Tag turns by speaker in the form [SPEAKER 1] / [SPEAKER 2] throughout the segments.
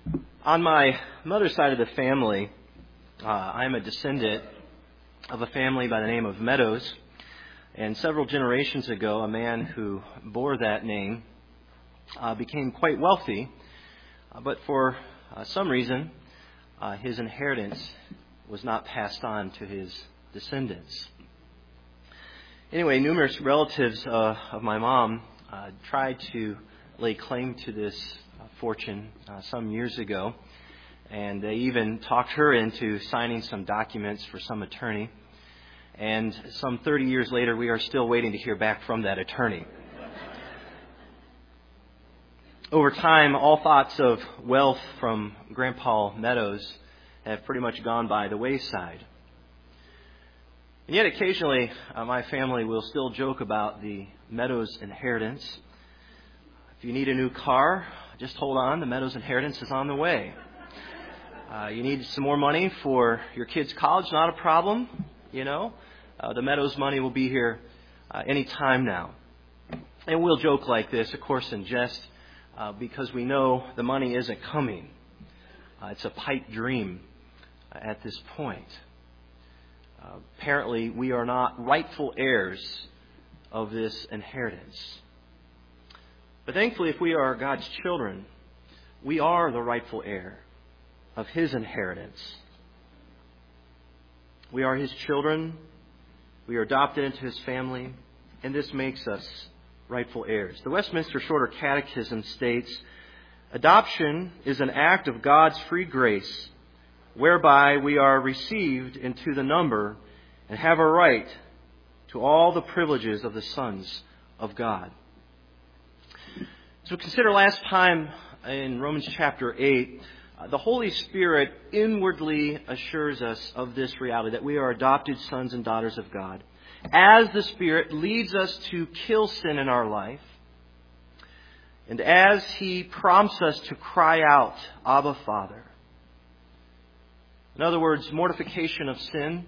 [SPEAKER 1] On my mother's side of the family, I'm a descendant of a family by the name of Meadows. And several generations ago, a man who bore that name became quite wealthy. But for some reason, his inheritance was not passed on to his descendants. Anyway, numerous relatives of my mom tried to lay claim to this fortune some years ago, and they even talked her into signing some documents for some attorney. And some 30 years later, we are still waiting to hear back from that attorney. Over time, all thoughts of wealth from Grandpa Meadows have pretty much gone by the wayside. And yet occasionally, my family will still joke about the Meadows inheritance. If you need a new car, just hold on. The Meadows inheritance is on the way. You need some more money for your kids' college? Not a problem. The Meadows money will be here any time now. And we'll joke like this, of course, in jest, because we know the money isn't coming. It's a pipe dream at this point. Apparently, we are not rightful heirs of this inheritance. But thankfully, if we are God's children, we are the rightful heir of His inheritance. We are His children. We are adopted into His family. And this makes us rightful heirs. The Westminster Shorter Catechism states, "Adoption is an act of God's free grace, whereby we are received into the number and have a right to all the privileges of the sons of God." So consider last time in Romans chapter 8, the Holy Spirit inwardly assures us of this reality, that we are adopted sons and daughters of God. As the Spirit leads us to kill sin in our life, and as He prompts us to cry out, "Abba, Father." In other words, mortification of sin,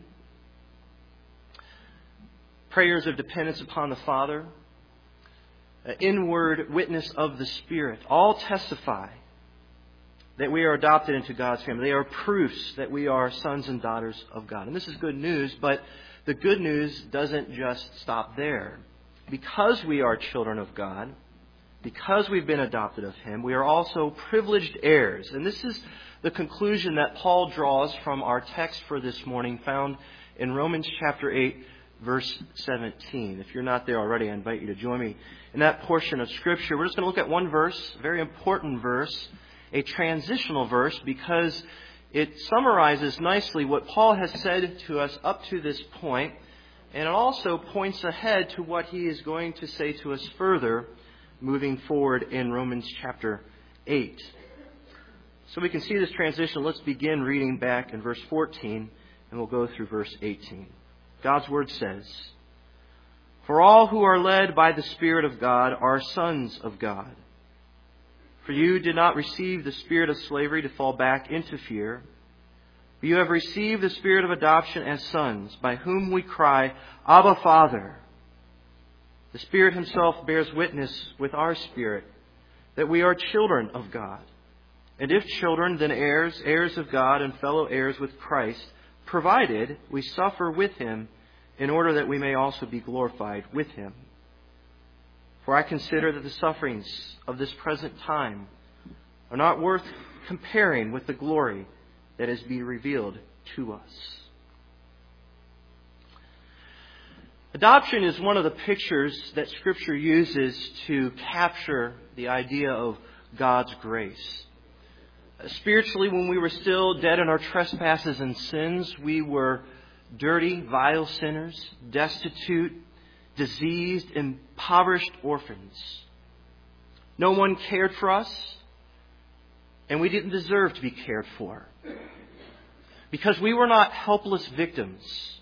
[SPEAKER 1] prayers of dependence upon the Father, inward witness of the Spirit, all testify that we are adopted into God's family. They are proofs that we are sons and daughters of God. And this is good news, but the good news doesn't just stop there. Because we are children of God, because we've been adopted of Him, we are also privileged heirs. And this is the conclusion that Paul draws from our text for this morning, found in Romans chapter 8, verse 17. If you're not there already, I invite you to join me in that portion of Scripture. We're just going to look at one verse, a very important verse, a transitional verse, because it summarizes nicely what Paul has said to us up to this point, and it also points ahead to what he is going to say to us further moving forward in Romans chapter 8. So we can see this transition. Let's begin reading back in verse 14, and we'll go through verse 18. God's Word says, "For all who are led by the Spirit of God are sons of God. For you did not receive the spirit of slavery to fall back into fear, but you have received the Spirit of adoption as sons, by whom we cry, 'Abba, Father.' The Spirit Himself bears witness with our spirit that we are children of God. And if children, then heirs, heirs of God and fellow heirs with Christ, provided we suffer with Him, in order that we may also be glorified with Him. For I consider that the sufferings of this present time are not worth comparing with the glory that is being revealed to us." Adoption is one of the pictures that Scripture uses to capture the idea of God's grace. Spiritually, when we were still dead in our trespasses and sins, we were dirty, vile sinners, destitute, diseased, impoverished orphans. No one cared for us, and we didn't deserve to be cared for. Because we were not helpless victims,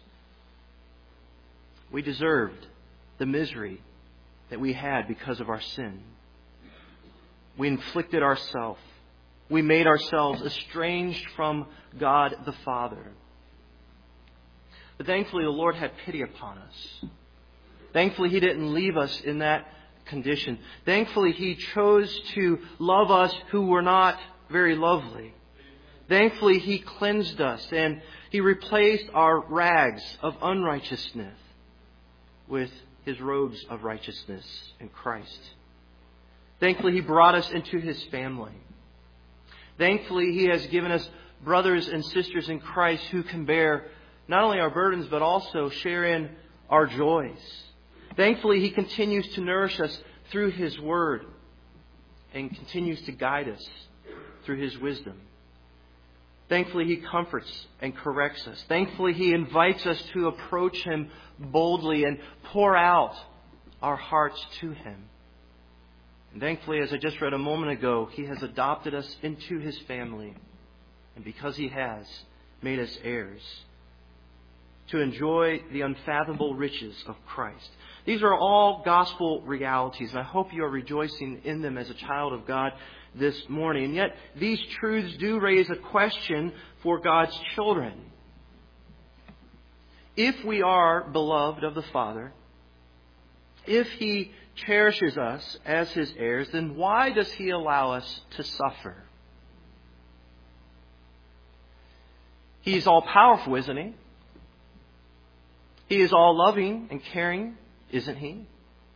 [SPEAKER 1] we deserved the misery that we had because of our sin. We inflicted ourselves. We made ourselves estranged from God the Father. But thankfully, the Lord had pity upon us. Thankfully, He didn't leave us in that condition. Thankfully, He chose to love us who were not very lovely. Thankfully, He cleansed us and He replaced our rags of unrighteousness with His robes of righteousness in Christ. Thankfully, He brought us into His family. Thankfully, He has given us brothers and sisters in Christ who can bear not only our burdens, but also share in our joys. Thankfully, He continues to nourish us through His Word and continues to guide us through His wisdom. Thankfully, He comforts and corrects us. Thankfully, He invites us to approach Him boldly and pour out our hearts to Him. And thankfully, as I just read a moment ago, He has adopted us into His family. And because He has, made us heirs to enjoy the unfathomable riches of Christ. These are all gospel realities, and I hope you are rejoicing in them as a child of God this morning. And yet, these truths do raise a question for God's children. If we are beloved of the Father, if He cherishes us as His heirs, then why does He allow us to suffer? He's all powerful, isn't He? He is all loving and caring, isn't He?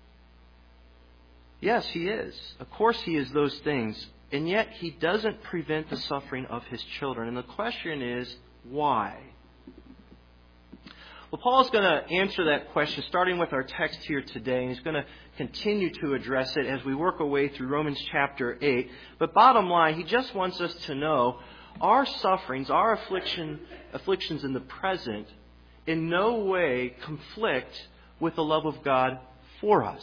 [SPEAKER 1] Yes, He is. Of course He is those things. And yet He doesn't prevent the suffering of His children. And the question is, why? Well, Paul's going to answer that question starting with our text here today. And he's going to continue to address it as we work our way through Romans chapter 8. But bottom line, he just wants us to know our sufferings, our afflictions in the present, in no way conflict with the love of God for us.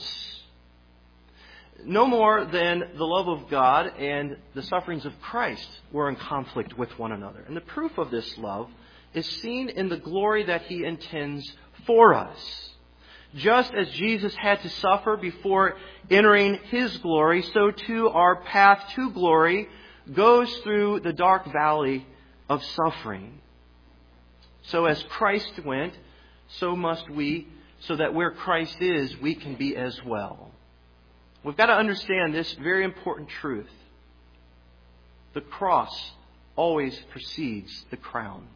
[SPEAKER 1] No more than the love of God and the sufferings of Christ were in conflict with one another. And the proof of this love is seen in the glory that He intends for us. Just as Jesus had to suffer before entering His glory, so too our path to glory goes through the dark valley of suffering. So as Christ went, so must we, so that where Christ is, we can be as well. We've got to understand this very important truth. The cross always precedes the crown.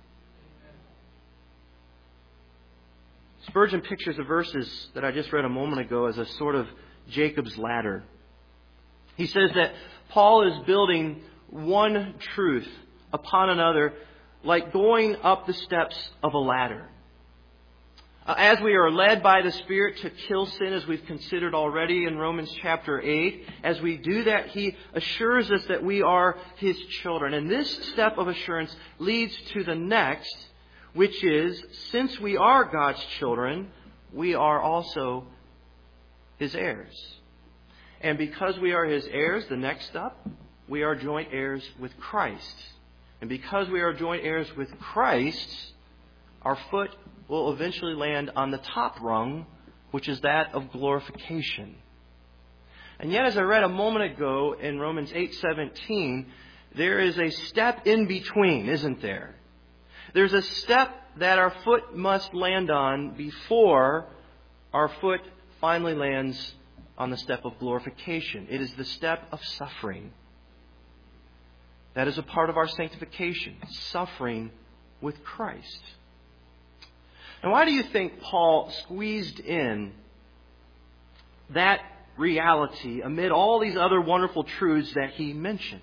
[SPEAKER 1] Spurgeon pictures the verses that I just read a moment ago as a sort of Jacob's ladder. He says that Paul is building one truth upon another like going up the steps of a ladder. As we are led by the Spirit to kill sin, as we've considered already in Romans chapter 8, as we do that, He assures us that we are His children. And this step of assurance leads to the next, which is, since we are God's children, we are also His heirs. And because we are His heirs, the next step, we are joint heirs with Christ. And because we are joint heirs with Christ, our foot will eventually land on the top rung, which is that of glorification. And yet, as I read a moment ago in Romans 8:17, there is a step in between, isn't there? There's a step that our foot must land on before our foot finally lands on the step of glorification. It is the step of suffering. That is a part of our sanctification, suffering with Christ. And why do you think Paul squeezed in that reality amid all these other wonderful truths that he mentions?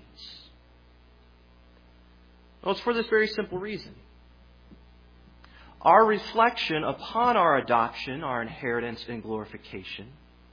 [SPEAKER 1] Well, it's for this very simple reason. Our reflection upon our adoption, our inheritance and glorification,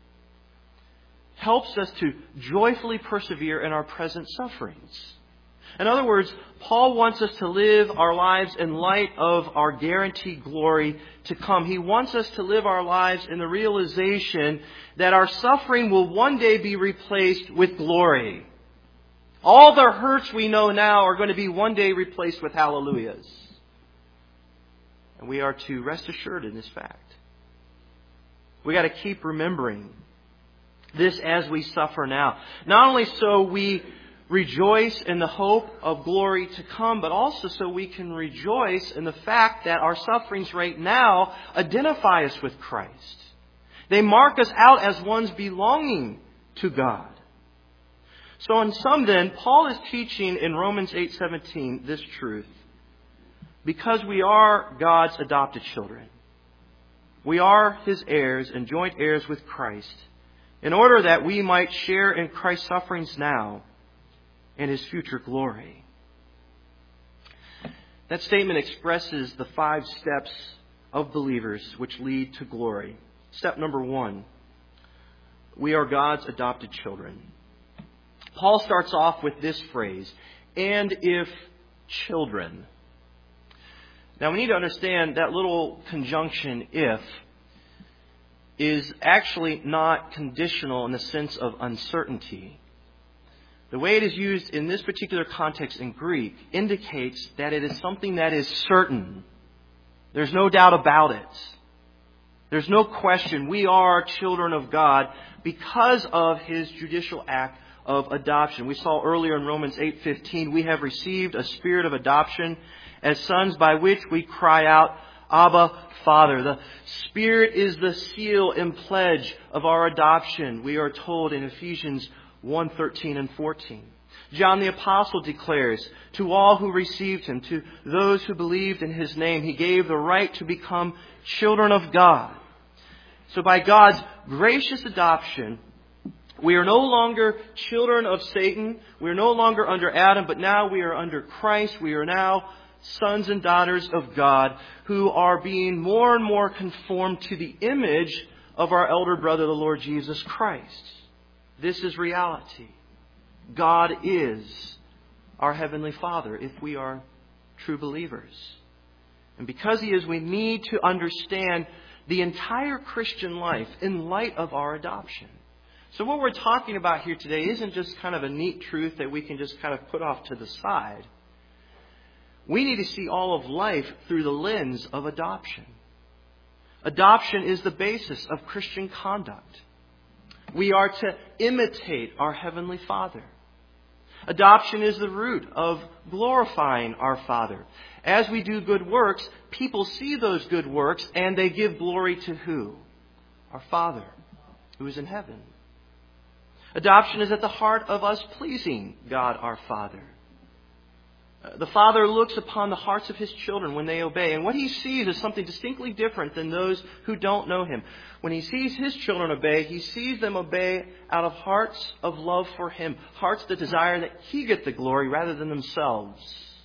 [SPEAKER 1] helps us to joyfully persevere in our present sufferings. In other words, Paul wants us to live our lives in light of our guaranteed glory to come. He wants us to live our lives in the realization that our suffering will one day be replaced with glory. All the hurts we know now are going to be one day replaced with hallelujahs. And we are to rest assured in this fact. We got to keep remembering this as we suffer now. Not only so we rejoice in the hope of glory to come, but also so we can rejoice in the fact that our sufferings right now identify us with Christ. They mark us out as ones belonging to God. So in sum then, Paul is teaching in Romans 8:17 this truth. Because we are God's adopted children, we are His heirs and joint heirs with Christ, in order that we might share in Christ's sufferings now and His future glory. That statement expresses the 5 steps of believers which lead to glory. Step number 1, we are God's adopted children. Paul starts off with this phrase, and if children. Now we need to understand that little conjunction, if, is actually not conditional in the sense of uncertainty. The way it is used in this particular context in Greek indicates that it is something that is certain. There's no doubt about it. There's no question. We are children of God because of His judicial act of adoption. We saw earlier in Romans 8:15, we have received a spirit of adoption as sons by which we cry out, Abba, Father. The Spirit is the seal and pledge of our adoption, we are told in Ephesians 1:13 and 14. John the Apostle declares, to all who received Him, to those who believed in His name, He gave the right to become children of God. So by God's gracious adoption, we are no longer children of Satan. We are no longer under Adam, but now we are under Christ. We are now sons and daughters of God who are being more and more conformed to the image of our elder brother, the Lord Jesus Christ. This is reality. God is our Heavenly Father if we are true believers. And because He is, we need to understand the entire Christian life in light of our adoption. So what we're talking about here today isn't just kind of a neat truth that we can just kind of put off to the side. We need to see all of life through the lens of adoption. Adoption is the basis of Christian conduct. We are to imitate our Heavenly Father. Adoption is the root of glorifying our Father. As we do good works, people see those good works and they give glory to who? Our Father, who is in heaven. Adoption is at the heart of us pleasing God our Father. The Father looks upon the hearts of His children when they obey. And what He sees is something distinctly different than those who don't know Him. When He sees His children obey, He sees them obey out of hearts of love for Him. Hearts that desire that He get the glory rather than themselves.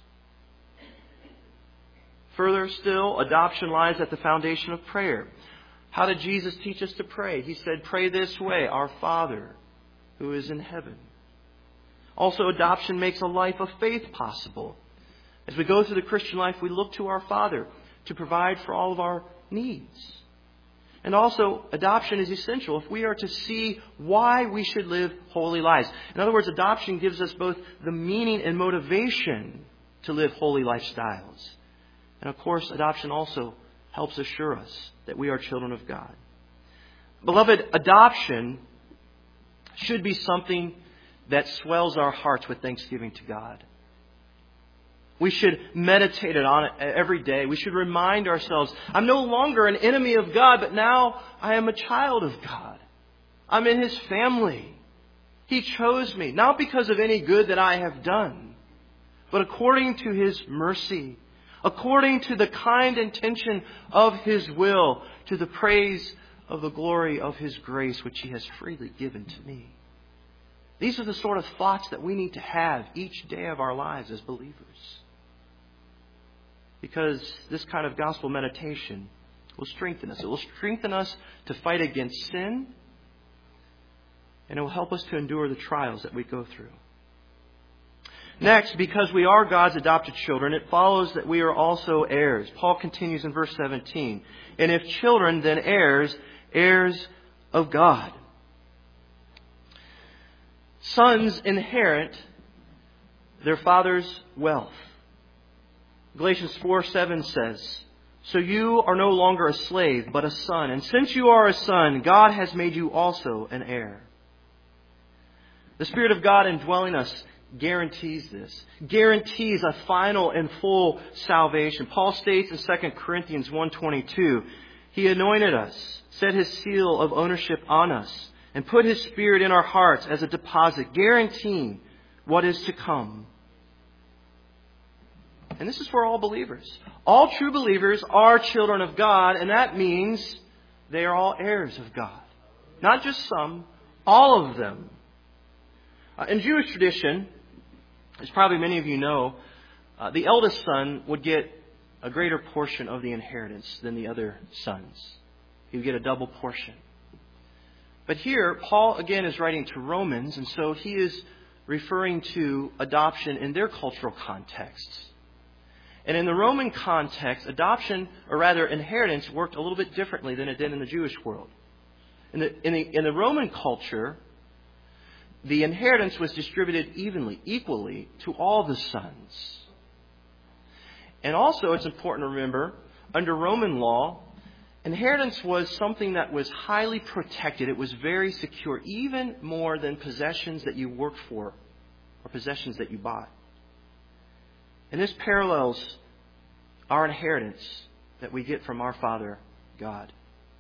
[SPEAKER 1] Further still, adoption lies at the foundation of prayer. How did Jesus teach us to pray? He said, pray this way, our Father who is in heaven. Also, adoption makes a life of faith possible. As we go through the Christian life, we look to our Father to provide for all of our needs. And also, adoption is essential if we are to see why we should live holy lives. In other words, adoption gives us both the meaning and motivation to live holy lifestyles. And of course, adoption also helps assure us that we are children of God. Beloved, adoption should be something that swells our hearts with thanksgiving to God. We should meditate on it every day. We should remind ourselves, I'm no longer an enemy of God, but now I am a child of God. I'm in His family. He chose me, not because of any good that I have done, but according to His mercy, according to the kind intention of His will, to the praise of the glory of His grace, which He has freely given to me. These are the sort of thoughts that we need to have each day of our lives as believers. Because this kind of gospel meditation will strengthen us. It will strengthen us to fight against sin. And it will help us to endure the trials that we go through. Next, because we are God's adopted children, it follows that we are also heirs. Paul continues in verse 17. And if children, then heirs, heirs of God. Sons inherit their father's wealth. Galatians 4:7 says, so you are no longer a slave, but a son. And since you are a son, God has made you also an heir. The Spirit of God indwelling us guarantees this. Guarantees a final and full salvation. Paul states in 2 Corinthians 1:22, He anointed us, set His seal of ownership on us, and put His Spirit in our hearts as a deposit, guaranteeing what is to come. And this is for all believers. All true believers are children of God, and that means they are all heirs of God. Not just some, all of them. In Jewish tradition, as probably many of you know, the eldest son would get a greater portion of the inheritance than the other sons. He would get a double portion. But here, Paul again is writing to Romans, and so he is referring to adoption in their cultural contexts. And in the Roman context, adoption, or rather inheritance, worked a little bit differently than it did in the Jewish world. In the Roman culture, the inheritance was distributed equally to all the sons. And also, it's important to remember, under Roman law, inheritance was something that was highly protected. It was very secure, even more than possessions that you worked for or possessions that you bought. And this parallels our inheritance that we get from our Father, God.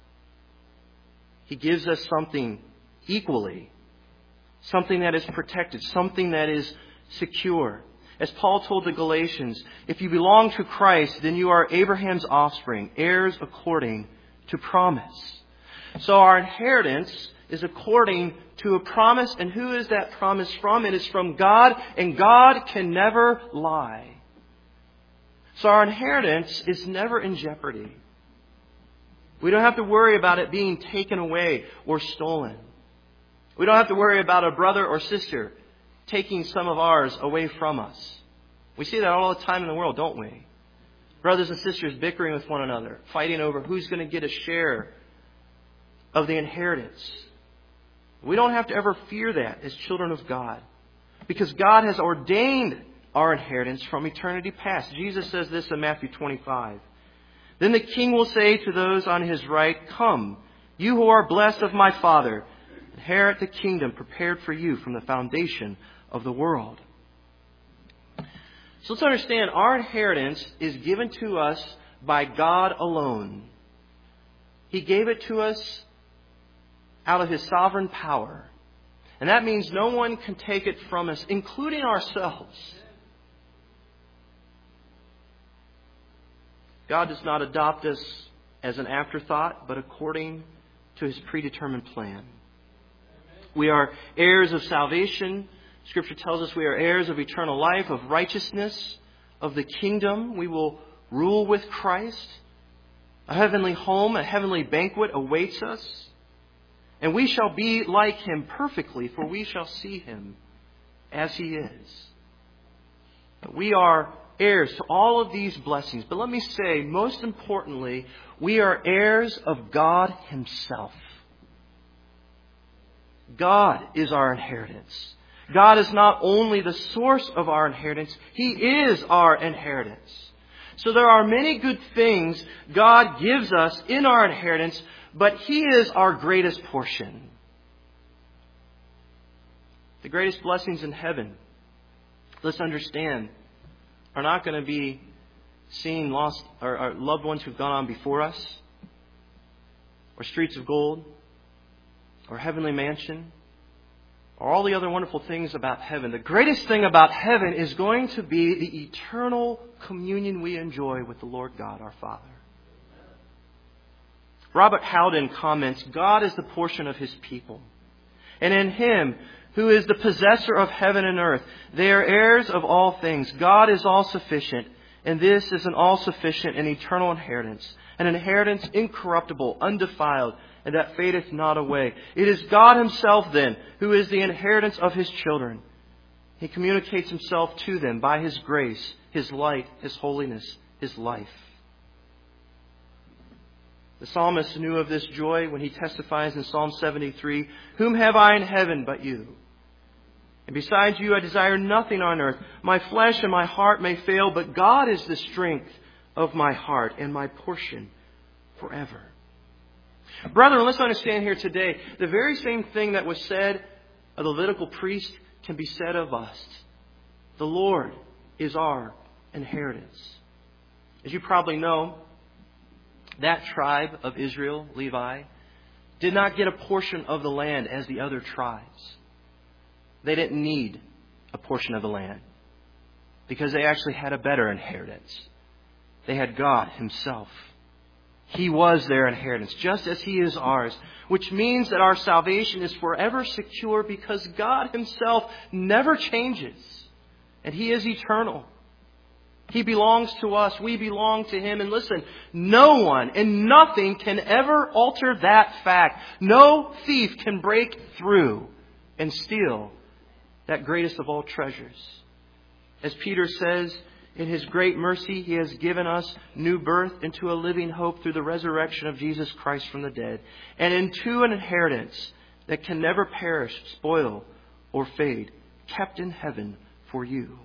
[SPEAKER 1] He gives us something equally, something that is protected, something that is secure. As Paul told the Galatians, if you belong to Christ, then you are Abraham's offspring, heirs according to promise. So our inheritance is according to a promise. And who is that promise from? It is from God, and God can never lie. So our inheritance is never in jeopardy. We don't have to worry about it being taken away or stolen. We don't have to worry about a brother or sister taking some of ours away from us. We see that all the time in the world, don't we? Brothers and sisters bickering with one another, fighting over who's going to get a share of the inheritance. We don't have to ever fear that as children of God, because God has ordained our inheritance from eternity past. Jesus says this in Matthew 25. Then the King will say to those on His right, "Come, you who are blessed of my Father, inherit the kingdom prepared for you from the foundation of the world." So let's understand, our inheritance is given to us by God alone. He gave it to us out of His sovereign power. And that means no one can take it from us, including ourselves. God does not adopt us as an afterthought, but according to His predetermined plan. We are heirs of salvation. Scripture tells us we are heirs of eternal life, of righteousness, of the kingdom. We will rule with Christ. A heavenly home, a heavenly banquet awaits us. And we shall be like Him perfectly, for we shall see Him as He is. We are heirs to all of these blessings. But let me say, most importantly, we are heirs of God Himself. God is our inheritance. God is not only the source of our inheritance, He is our inheritance. So there are many good things God gives us in our inheritance, but He is our greatest portion. The greatest blessings in heaven, let's understand, are not going to be seeing lost or loved ones who've gone on before us, or streets of gold, or heavenly mansion, or all the other wonderful things about heaven. The greatest thing about heaven is going to be the eternal communion we enjoy with the Lord God, our Father. Robert Howden comments, God is the portion of His people, and in Him, who is the possessor of heaven and earth, they are heirs of all things. God is all-sufficient, and this is an all-sufficient and eternal inheritance, an inheritance incorruptible, undefiled, and that fadeth not away. It is God Himself, then, who is the inheritance of His children. He communicates Himself to them by His grace, His light, His holiness, His life. The psalmist knew of this joy when he testifies in Psalm 73, "Whom have I in heaven but you? And besides you I desire nothing on earth. My flesh and my heart may fail, but God is the strength of my heart and my portion forever." Brethren, let's understand here today, the very same thing that was said of the Levitical priest can be said of us. The Lord is our inheritance. As you probably know, that tribe of Israel, Levi, did not get a portion of the land as the other tribes. They didn't need a portion of the land because they actually had a better inheritance. They had God Himself. He was their inheritance, just as He is ours, which means that our salvation is forever secure because God Himself never changes, and He is eternal. He belongs to us. We belong to Him. And listen, no one and nothing can ever alter that fact. No thief can break through and steal that greatest of all treasures. As Peter says, in His great mercy, He has given us new birth into a living hope through the resurrection of Jesus Christ from the dead, and into an inheritance that can never perish, spoil, or fade, kept in heaven for you.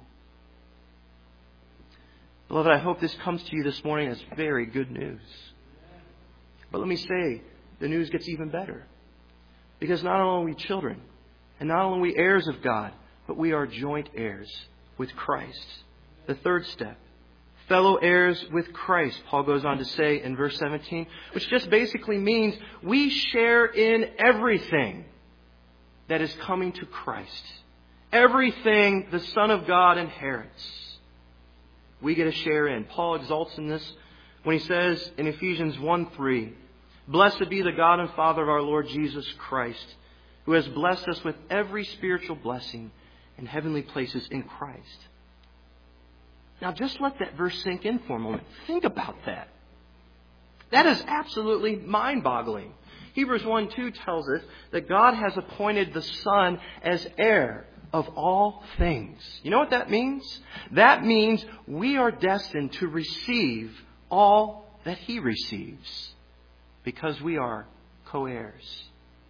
[SPEAKER 1] Beloved, I hope this comes to you this morning as very good news. But let me say, the news gets even better. Because not only are we children, and not only are we heirs of God, but we are joint heirs with Christ. The third step, fellow heirs with Christ, Paul goes on to say in verse 17, which just basically means we share in everything that is coming to Christ. Everything the Son of God inherits, we get a share in. Paul exalts in this when he says in Ephesians 1:3, "Blessed be the God and Father of our Lord Jesus Christ, who has blessed us with every spiritual blessing in heavenly places in Christ." Now just let that verse sink in for a moment. Think about that. That is absolutely mind-boggling. Hebrews 1:2 tells us that God has appointed the Son as heir of all things. You know what that means? That means we are destined to receive all that He receives because we are co-heirs.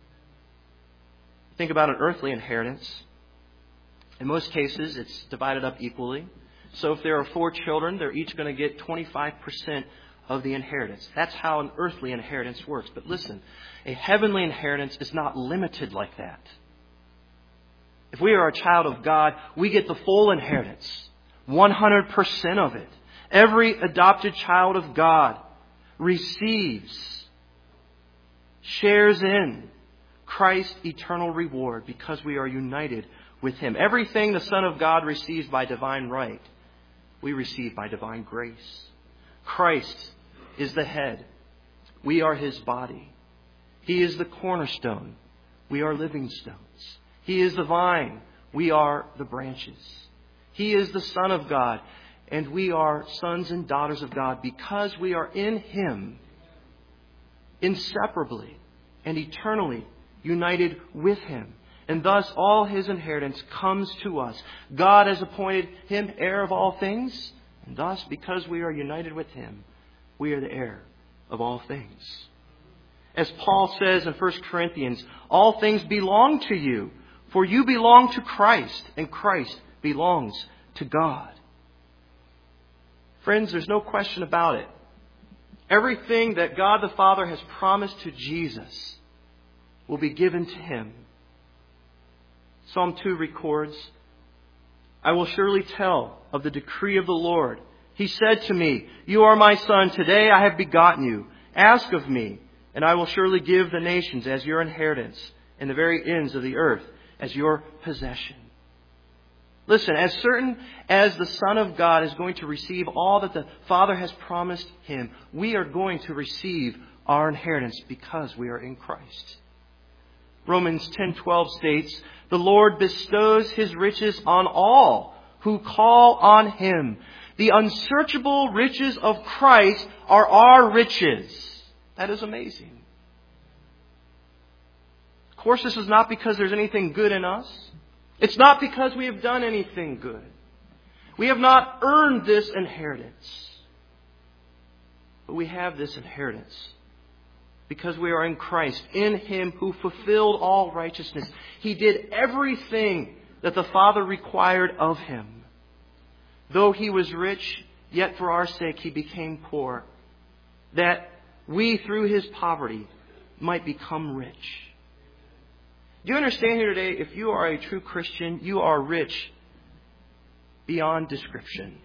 [SPEAKER 1] Think about an earthly inheritance. In most cases, it's divided up equally. So if there are 4 children, they're each going to get 25% of the inheritance. That's how an earthly inheritance works. But listen, a heavenly inheritance is not limited like that. If we are a child of God, we get the full inheritance, 100% of it. Every adopted child of God receives, shares in Christ's eternal reward because we are united with Him. Everything the Son of God receives by divine right, we receive by divine grace. Christ is the head. We are His body. He is the cornerstone. We are living stones. He is the vine. We are the branches. He is the Son of God. And we are sons and daughters of God because we are in Him, inseparably and eternally united with Him. And thus all His inheritance comes to us. God has appointed Him heir of all things. And thus, because we are united with Him, we are the heir of all things. As Paul says in 1 Corinthians, all things belong to you, for you belong to Christ, and Christ belongs to God. Friends, there's no question about it. Everything that God the Father has promised to Jesus will be given to Him. Psalm 2 records, "I will surely tell of the decree of the Lord. He said to me, 'You are my son. Today I have begotten you. Ask of me, and I will surely give the nations as your inheritance, and the very ends of the earth as your possession.'" Listen, as certain as the Son of God is going to receive all that the Father has promised Him, we are going to receive our inheritance because we are in Christ. Romans 10:12 states, "The Lord bestows His riches on all who call on Him." The unsearchable riches of Christ are our riches. That is amazing. Of course, this is not because there's anything good in us. It's not because we have done anything good. We have not earned this inheritance. But we have this inheritance because we are in Christ, in Him who fulfilled all righteousness. He did everything that the Father required of Him. Though He was rich, yet for our sake He became poor, that we through His poverty might become rich. Do you understand here today, if you are a true Christian, you are rich beyond description.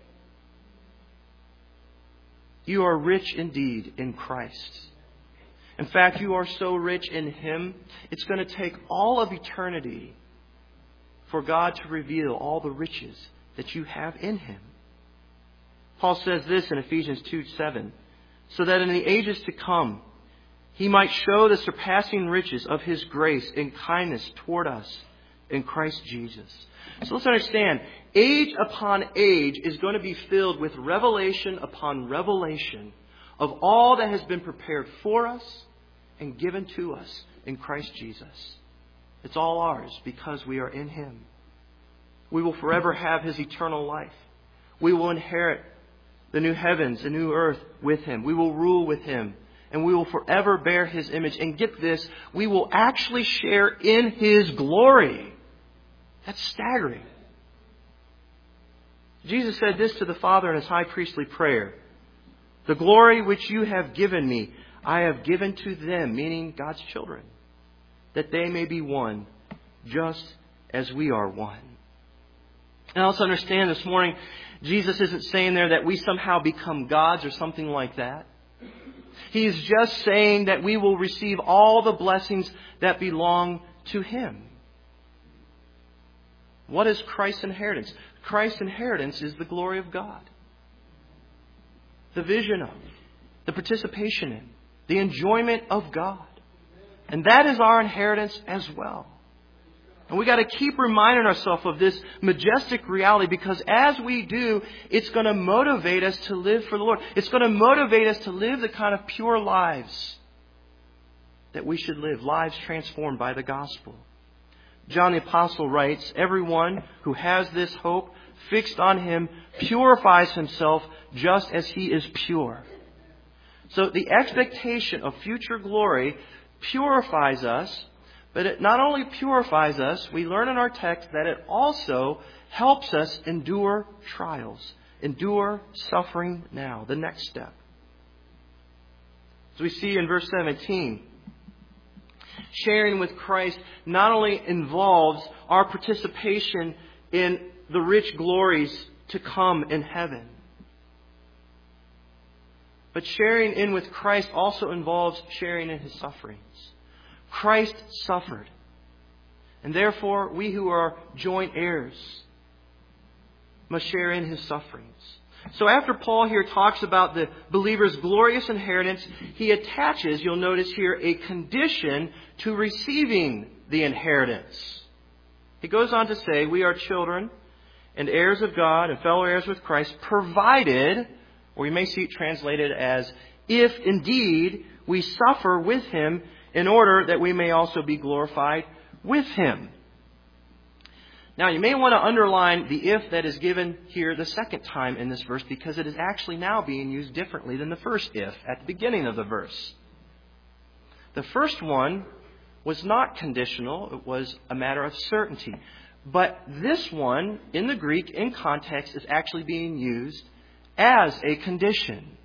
[SPEAKER 1] You are rich indeed in Christ. In fact, you are so rich in Him, it's going to take all of eternity for God to reveal all the riches that you have in Him. Paul says this in Ephesians 2:7, so that in the ages to come, He might show the surpassing riches of His grace and kindness toward us in Christ Jesus. So let's understand, age upon age is going to be filled with revelation upon revelation of all that has been prepared for us and given to us in Christ Jesus. It's all ours because we are in Him. We will forever have His eternal life. We will inherit the new heavens and new earth with Him. We will rule with Him. And we will forever bear His image. And get this, we will actually share in His glory. That's staggering. Jesus said this to the Father in His high priestly prayer. The glory which you have given me, I have given to them, meaning God's children, that they may be one, just as we are one. Now let's understand this morning, Jesus isn't saying there that we somehow become gods or something like that. He is just saying that we will receive all the blessings that belong to Him. What is Christ's inheritance? Christ's inheritance is the glory of God. The vision of, the participation in, the enjoyment of God. And that is our inheritance as well. And we got to keep reminding ourselves of this majestic reality, because as we do, it's going to motivate us to live for the Lord. It's going to motivate us to live the kind of pure lives that we should live, lives transformed by the gospel. John the Apostle writes, everyone who has this hope fixed on Him purifies himself just as He is pure. So the expectation of future glory purifies us, but it not only purifies us, we learn in our text that it also helps us endure trials, endure suffering now, the next step. As we see in verse 17, sharing with Christ not only involves our participation in the rich glories to come in heaven, but sharing in with Christ also involves sharing in His sufferings. Christ suffered, and therefore we who are joint heirs must share in His sufferings. So after Paul here talks about the believer's glorious inheritance, he attaches, you'll notice here, a condition to receiving the inheritance. He goes on to say, we are children and heirs of God and fellow heirs with Christ, provided, or we may see it translated as, if indeed we suffer with Him, in order that we may also be glorified with Him. Now, you may want to underline the if that is given here the second time in this verse, because it is actually now being used differently than the first if at the beginning of the verse. The first one was not conditional. It was a matter of certainty. But this one, in the Greek, in context, is actually being used as a condition.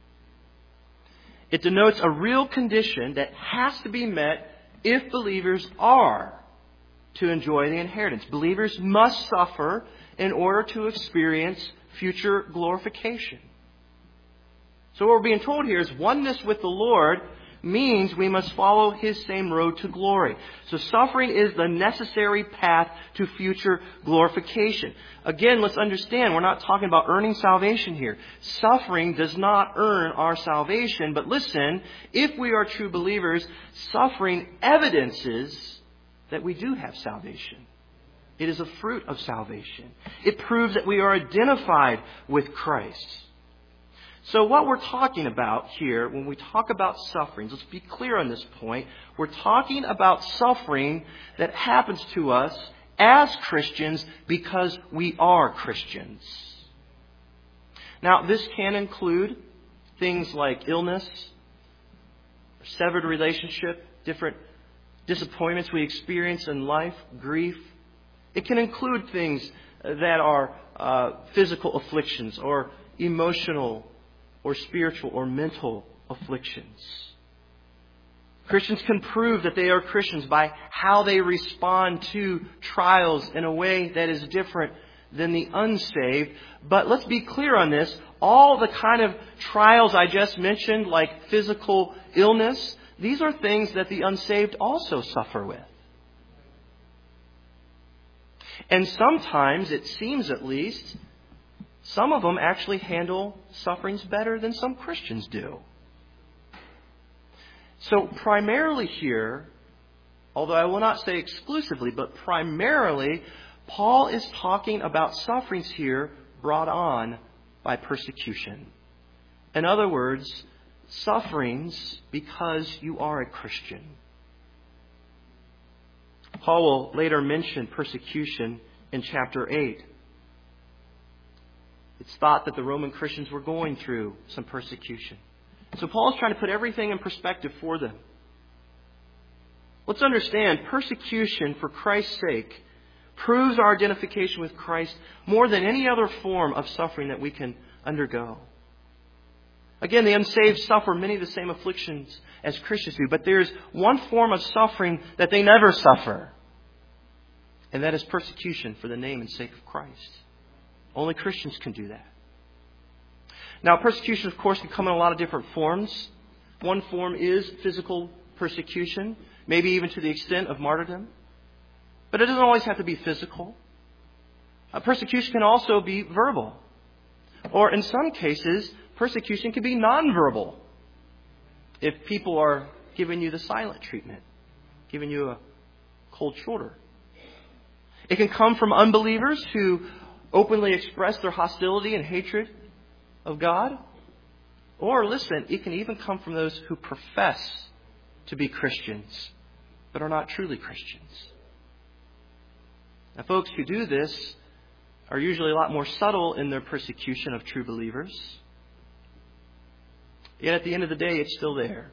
[SPEAKER 1] It denotes a real condition that has to be met if believers are to enjoy the inheritance. Believers must suffer in order to experience future glorification. So what we're being told here is oneness with the Lord means we must follow His same road to glory. So suffering is the necessary path to future glorification. Again, let's understand, we're not talking about earning salvation here. Suffering does not earn our salvation. But listen, if we are true believers, suffering evidences that we do have salvation. It is a fruit of salvation. It proves that we are identified with Christ. So what we're talking about here, when we talk about sufferings, let's be clear on this point. We're talking about suffering that happens to us as Christians because we are Christians. Now, this can include things like illness, severed relationship, different disappointments we experience in life, grief. It can include things that are physical afflictions or emotional or spiritual or mental afflictions. Christians can prove that they are Christians by how they respond to trials in a way that is different than the unsaved. But let's be clear on this. All the kind of trials I just mentioned, like physical illness, these are things that the unsaved also suffer with. And sometimes, it seems at least, some of them actually handle sufferings better than some Christians do. So primarily here, although I will not say exclusively, but primarily, Paul is talking about sufferings here brought on by persecution. In other words, sufferings because you are a Christian. Paul will later mention persecution in chapter 8. It's thought that the Roman Christians were going through some persecution. So Paul's trying to put everything in perspective for them. Let's understand, persecution for Christ's sake proves our identification with Christ more than any other form of suffering that we can undergo. Again, the unsaved suffer many of the same afflictions as Christians do, but there's one form of suffering that they never suffer, and that is persecution for the name and sake of Christ. Only Christians can do that. Now, persecution, of course, can come in a lot of different forms. One form is physical persecution, maybe even to the extent of martyrdom. But it doesn't always have to be physical. Persecution can also be verbal. Or in some cases, persecution can be nonverbal. If people are giving you the silent treatment, giving you a cold shoulder. It can come from unbelievers who openly express their hostility and hatred of God. Or, listen, it can even come from those who profess to be Christians, but are not truly Christians. Now, folks who do this are usually a lot more subtle in their persecution of true believers. Yet at the end of the day, it's still there.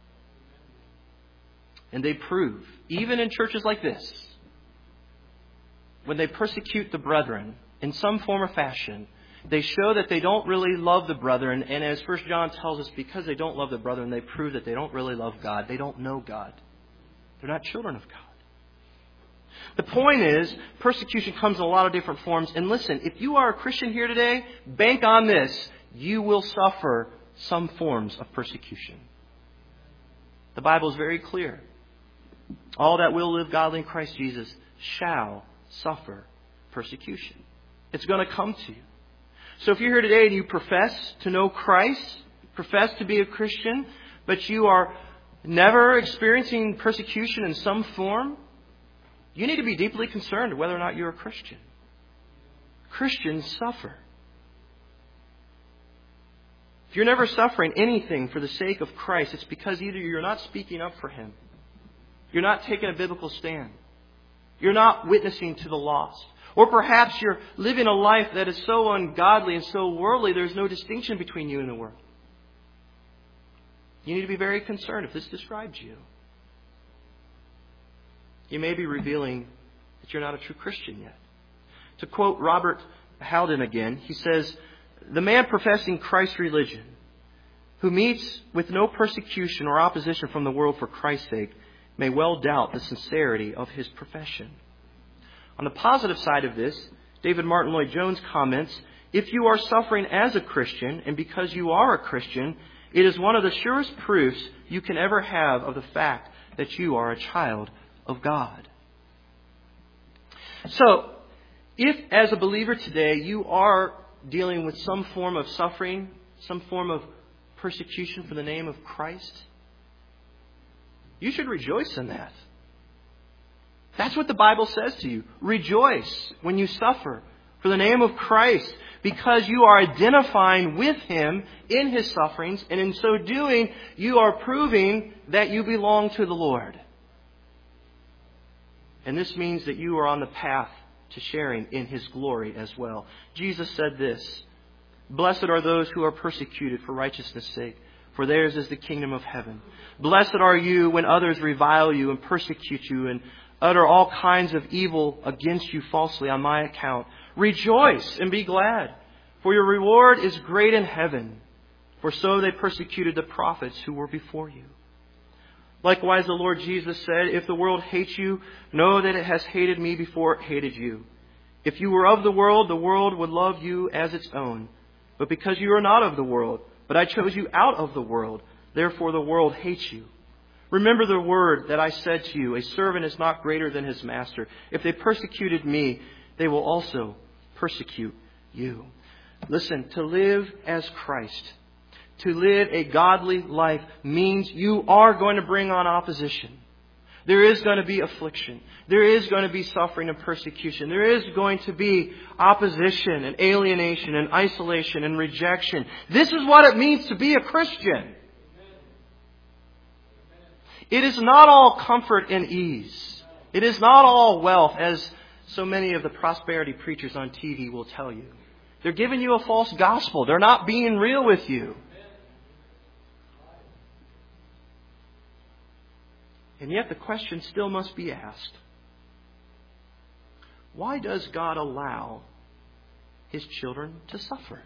[SPEAKER 1] And they prove, even in churches like this, when they persecute the brethren in some form or fashion, they show that they don't really love the brethren. And as 1 John tells us, because they don't love the brethren, they prove that they don't really love God. They don't know God. They're not children of God. The point is, persecution comes in a lot of different forms. And listen, if you are a Christian here today, bank on this. You will suffer some forms of persecution. The Bible is very clear. All that will live godly in Christ Jesus shall suffer persecution. It's going to come to you. So if you're here today and you profess to know Christ, profess to be a Christian, but you are never experiencing persecution in some form, you need to be deeply concerned whether or not you're a Christian. Christians suffer. If you're never suffering anything for the sake of Christ, it's because either you're not speaking up for Him, you're not taking a biblical stand, you're not witnessing to the lost, or perhaps you're living a life that is so ungodly and so worldly there's no distinction between you and the world. You need to be very concerned if this describes you. You may be revealing that you're not a true Christian yet. To quote Robert Haldane again, he says, "The man professing Christ's religion, who meets with no persecution or opposition from the world for Christ's sake, may well doubt the sincerity of his profession." On the positive side of this, David Martin Lloyd-Jones comments, "If you are suffering as a Christian, and because you are a Christian, it is one of the surest proofs you can ever have of the fact that you are a child of God." So, if as a believer today you are dealing with some form of suffering, some form of persecution for the name of Christ, you should rejoice in that. That's what the Bible says to you. Rejoice when you suffer for the name of Christ, because you are identifying with Him in His sufferings, and in so doing, you are proving that you belong to the Lord. And this means that you are on the path to sharing in His glory as well. Jesus said this, "Blessed are those who are persecuted for righteousness' sake, for theirs is the kingdom of heaven. Blessed are you when others revile you and persecute you and utter all kinds of evil against you falsely on my account. Rejoice and be glad, for your reward is great in heaven. For so they persecuted the prophets who were before you." Likewise, the Lord Jesus said, "If the world hates you, know that it has hated me before it hated you. If you were of the world would love you as its own. But because you are not of the world, but I chose you out of the world, therefore the world hates you. Remember the word that I said to you, a servant is not greater than his master. If they persecuted me, they will also persecute you. Listen, to live as Christ, to live a godly life means you are going to bring on opposition. There is going to be affliction. There is going to be suffering and persecution. There is going to be opposition and alienation and isolation and rejection. This is what it means to be a Christian. It is not all comfort and ease. It is not all wealth, as so many of the prosperity preachers on TV will tell you. They're giving you a false gospel. They're not being real with you. And yet the question still must be asked. Why does God allow His children to suffer?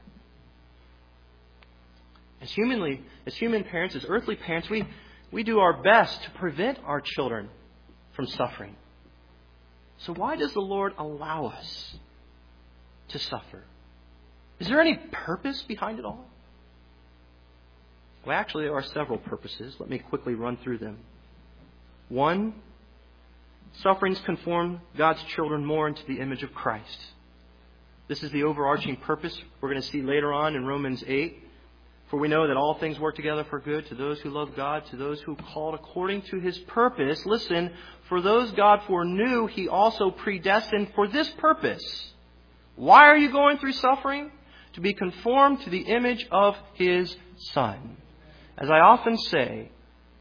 [SPEAKER 1] As human parents, as earthly parents, we do our best to prevent our children from suffering. So why does the Lord allow us to suffer? Is there any purpose behind it all? Well, actually, there are several purposes. Let me quickly run through them. 1, sufferings conform God's children more into the image of Christ. This is the overarching purpose we're going to see later on in Romans 8. For we know that all things work together for good to those who love God, to those who are called according to His purpose. Listen, for those God foreknew, He also predestined for this purpose. Why are you going through suffering? To be conformed to the image of His Son. As I often say,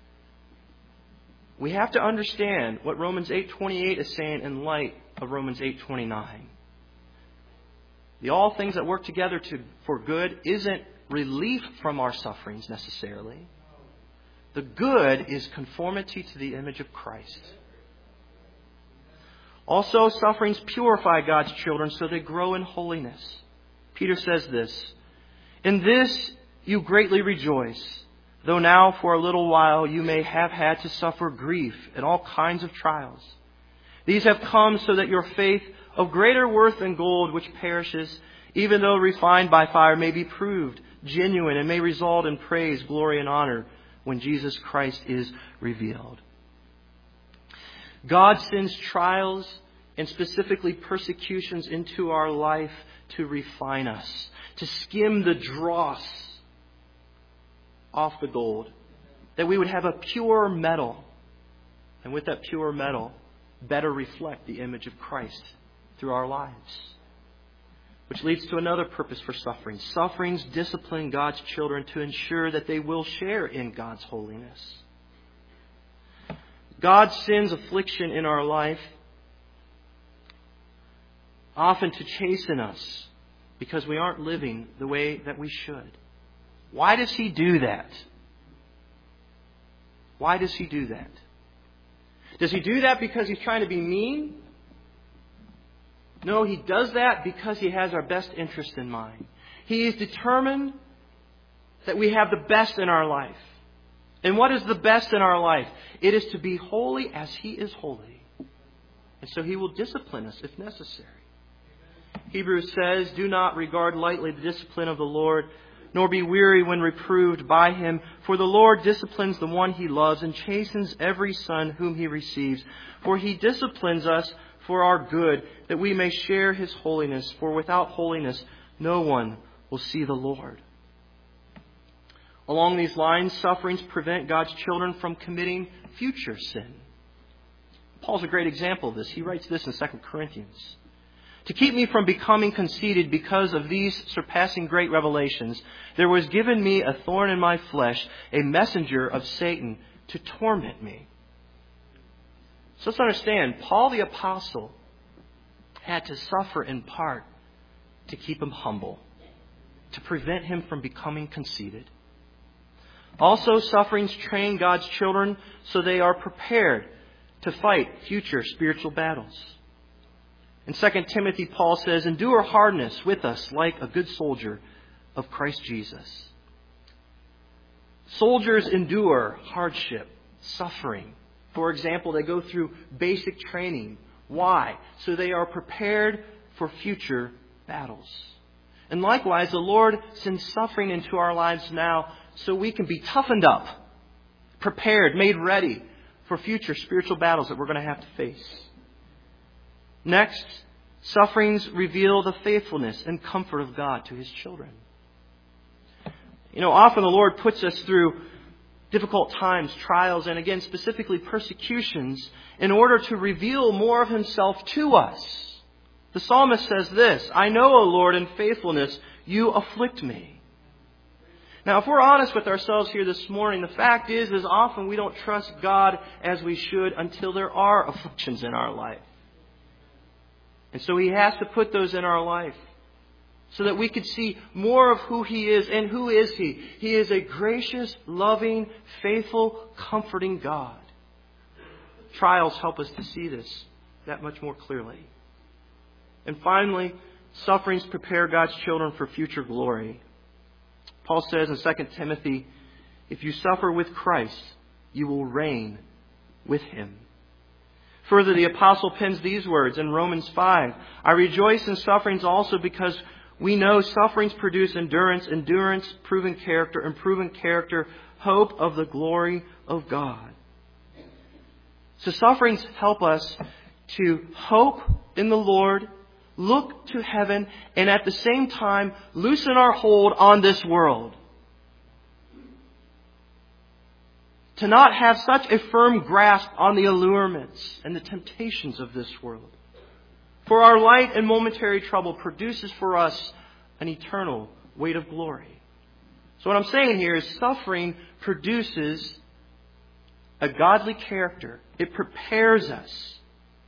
[SPEAKER 1] we have to understand what Romans 8:28 is saying in light of Romans 8:29. The all things that work together for good isn't relief from our sufferings necessarily. The good is conformity to the image of Christ. Also, sufferings purify God's children so they grow in holiness. Peter says this, "In this you greatly rejoice, though now for a little while you may have had to suffer grief and all kinds of trials. These have come so that your faith, of greater worth than gold which perishes, even though refined by fire, may be proved genuine and may result in praise, glory, and honor when Jesus Christ is revealed." God sends trials and specifically persecutions into our life to refine us, to skim the dross off the gold, that we would have a pure metal, and with that pure metal, better reflect the image of Christ through our lives. Which leads to another purpose for suffering. Sufferings discipline God's children to ensure that they will share in God's holiness. God sends affliction in our life often to chasten us because we aren't living the way that we should. Why does He do that? Why does He do that? Does He do that because He's trying to be mean? No, He does that because He has our best interest in mind. He is determined that we have the best in our life. And what is the best in our life? It is to be holy as He is holy. And so He will discipline us if necessary. Hebrews says, "Do not regard lightly the discipline of the Lord, nor be weary when reproved by Him. For the Lord disciplines the one He loves and chastens every son whom He receives. For He disciplines us for our good, that we may share His holiness. For without holiness, no one will see the Lord." Along these lines, sufferings prevent God's children from committing future sin. Paul's a great example of this. He writes this in 2 Corinthians. "To keep me from becoming conceited because of these surpassing great revelations, there was given me a thorn in my flesh, a messenger of Satan to torment me." So let's understand, Paul the Apostle had to suffer in part to keep him humble, to prevent him from becoming conceited. Also, sufferings train God's children so they are prepared to fight future spiritual battles. In 2 Timothy, Paul says, "Endure hardness with us like a good soldier of Christ Jesus." Soldiers endure hardship, suffering. For example, they go through basic training. Why? So they are prepared for future battles. And likewise, the Lord sends suffering into our lives now so we can be toughened up, prepared, made ready for future spiritual battles that we're going to have to face. Next, sufferings reveal the faithfulness and comfort of God to His children. Often the Lord puts us through difficult times, trials, and again, specifically persecutions, in order to reveal more of Himself to us. The psalmist says this, "I know, O Lord, in faithfulness you afflict me." Now, if we're honest with ourselves here this morning, the fact is often we don't trust God as we should until there are afflictions in our life. And so He has to put those in our life so that we could see more of who He is. And who is He? He is a gracious, loving, faithful, comforting God. Trials help us to see this that much more clearly. And finally, sufferings prepare God's children for future glory. Paul says in 2 Timothy, "If you suffer with Christ, you will reign with Him." Further, the apostle pens these words in Romans 5, "I rejoice in sufferings also because we know sufferings produce endurance, endurance, proven character, and proven character, hope of the glory of God." So sufferings help us to hope in the Lord, look to heaven, and at the same time loosen our hold on this world. To not have such a firm grasp on the allurements and the temptations of this world. For our light and momentary trouble produces for us an eternal weight of glory. So what I'm saying here is suffering produces a godly character. It prepares us.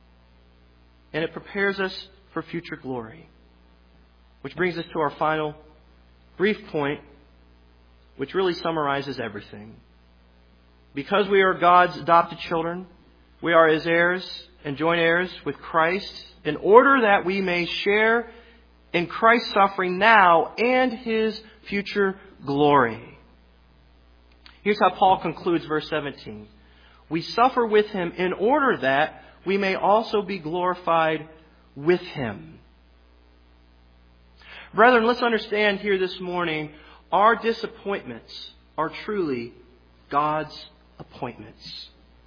[SPEAKER 1] And it prepares us for future glory. Which brings us to our final brief point, which really summarizes everything. Because we are God's adopted children, we are His heirs and joint heirs with Christ, in order that we may share in Christ's suffering now and His future glory. Here's how Paul concludes verse 17. "We suffer with Him in order that we may also be glorified with Him." Brethren, let's understand here this morning, our disappointments are truly God's appointments.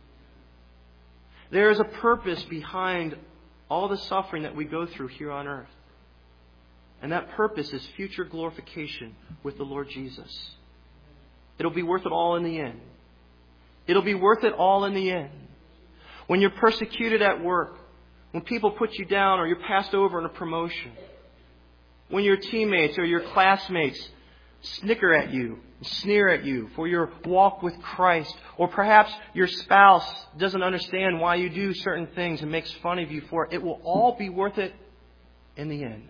[SPEAKER 1] There is a purpose behind all the suffering that we go through here on earth. And that purpose is future glorification with the Lord Jesus. It'll be worth it all in the end. It'll be worth it all in the end. When you're persecuted at work, when people put you down or you're passed over in a promotion, when your teammates or your classmates snicker at you, sneer at you for your walk with Christ, or perhaps your spouse doesn't understand why you do certain things and makes fun of you for it, it will all be worth it in the end.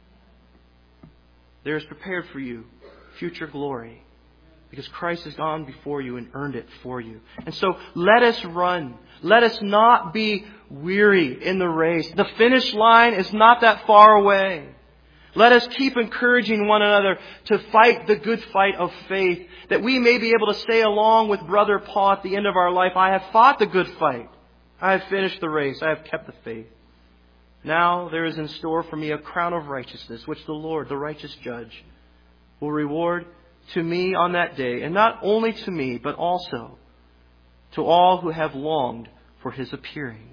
[SPEAKER 1] There is prepared for you future glory because Christ has gone before you and earned it for you. And so let us run. Let us not be weary in the race. The finish line is not that far away. Let us keep encouraging one another to fight the good fight of faith, that we may be able to say along with Brother Paul at the end of our life, "I have fought the good fight. I have finished the race. I have kept the faith. Now there is in store for me a crown of righteousness, which the Lord, the righteous judge, will reward to me on that day, and not only to me, but also to all who have longed for His appearing."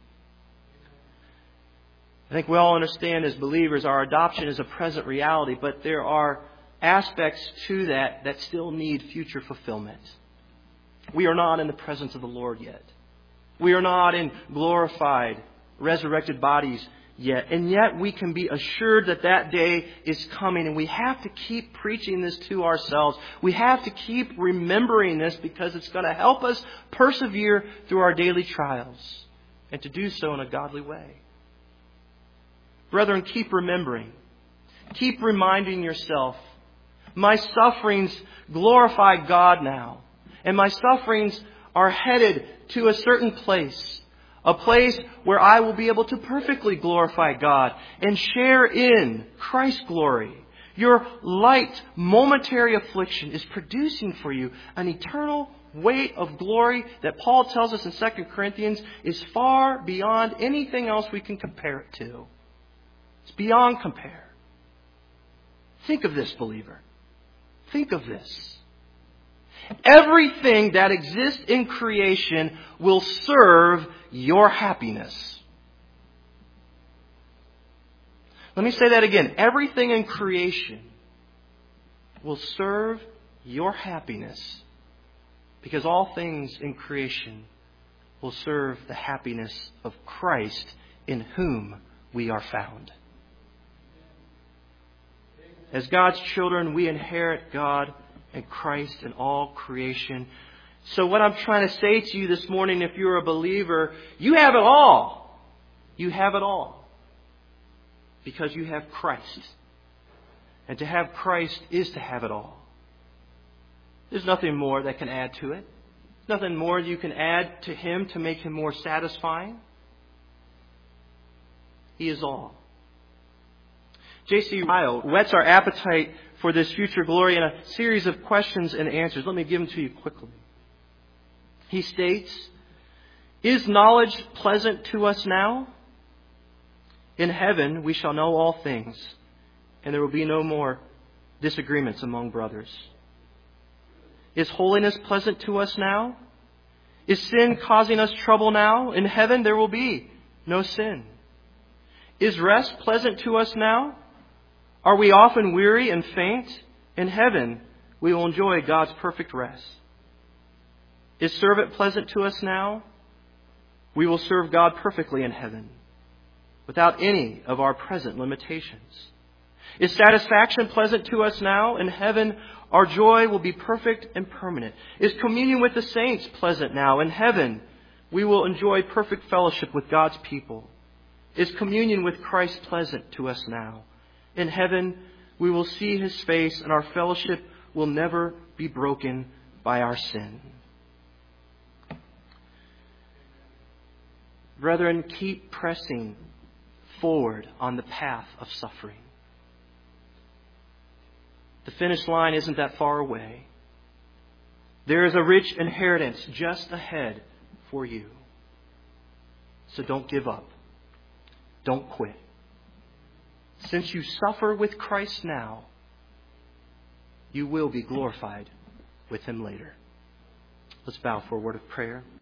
[SPEAKER 1] I think we all understand as believers our adoption is a present reality, but there are aspects to that that still need future fulfillment. We are not in the presence of the Lord yet. We are not in glorified, resurrected bodies yet. And yet we can be assured that that day is coming, and we have to keep preaching this to ourselves. We have to keep remembering this because it's going to help us persevere through our daily trials and to do so in a godly way. Brethren, keep remembering. Keep reminding yourself, my sufferings glorify God now. And my sufferings are headed to a certain place. A place where I will be able to perfectly glorify God and share in Christ's glory. Your light, momentary affliction is producing for you an eternal weight of glory that Paul tells us in 2 Corinthians is far beyond anything else we can compare it to. It's beyond compare. Think of this, believer. Think of this. Everything that exists in creation will serve your happiness. Let me say that again. Everything in creation will serve your happiness, because all things in creation will serve the happiness of Christ, in whom we are found. As God's children, we inherit God and Christ in all creation. So what I'm trying to say to you this morning, if you're a believer, you have it all. You have it all. Because you have Christ. And to have Christ is to have it all. There's nothing more that can add to it. Nothing more you can add to Him to make Him more satisfying. He is all. J.C. Ryle whets our appetite for this future glory in a series of questions and answers. Let me give them to you quickly. He states, is knowledge pleasant to us now? In heaven we shall know all things, and there will be no more disagreements among brothers. Is holiness pleasant to us now? Is sin causing us trouble now? In heaven there will be no sin. Is rest pleasant to us now? Are we often weary and faint? In heaven we will enjoy God's perfect rest. Is service pleasant to us now? We will serve God perfectly in heaven, without any of our present limitations. Is satisfaction pleasant to us now? In heaven, our joy will be perfect and permanent. Is communion with the saints pleasant now? In heaven, we will enjoy perfect fellowship with God's people. Is communion with Christ pleasant to us now? In heaven, we will see His face, and our fellowship will never be broken by our sin. Brethren, keep pressing forward on the path of suffering. The finish line isn't that far away. There is a rich inheritance just ahead for you. So don't give up. Don't quit. Since you suffer with Christ now, you will be glorified with Him later. Let's bow for a word of prayer.